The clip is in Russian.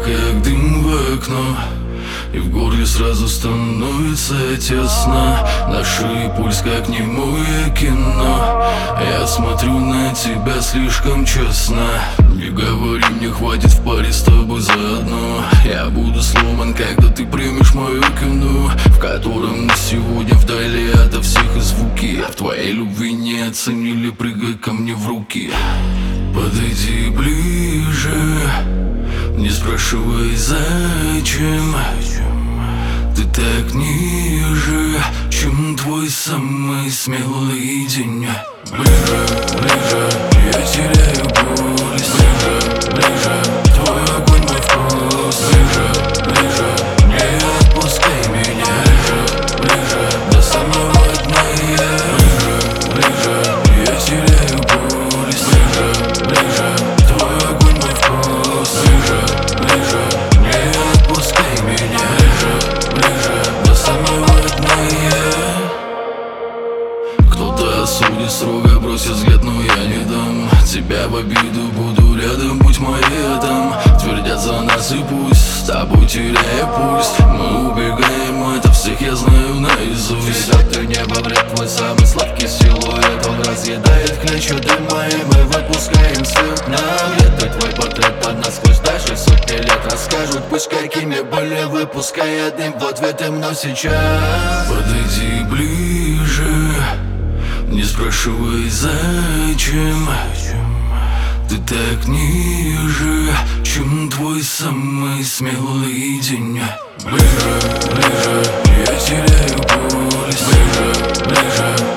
как дым в окно, и в горле сразу становится тесно. Наш пульс как немое кино. Я смотрю на тебя слишком честно. Не говори, мне хватит в паре с тобой заодно. Я буду сломан, когда ты примешь мое кино, в котором мы сегодня вдали ото всех и звуки. В твоей любви не оценили, прыгай ко мне в руки. Подойди ближе, не спрашивай зачем. Ты так ниже, чем твой самый смелый день. Ближе, ближе, я теряю пульс. Ближе, ближе, твой огонь, мой вкус. Ближе, ближе, не отпускай меня. Ближе, ближе, до самого дна я. Ближе, ближе, я теряю пульс. Ближе, ближе, твой огонь, мой вкус. Ближе, ближе, не отпускай меня. Ближе, ближе, до самого дна я. Кто-то осудит строго, бросит взгляд, но я не дам тебя в обиду, буду рядом, будь моим. Твердят за нас и пусть, с тобой теряя пульс. Мы убегаем, это всех я знаю наизусть. Ты небо вред, твой самый сладкий силуэт. Он разъедает клещи дыма, и мы выпускаем свет. Нам где-то твой портрет под насквозь, даже сотни лет расскажут. Пусть какими были, выпуская дым в ответ им, но сейчас. Подойди ближе, не спрашивай зачем. Ты так ниже, чем твой самый смелый день. Ближе, ближе, я теряю пульс. Ближе, ближе,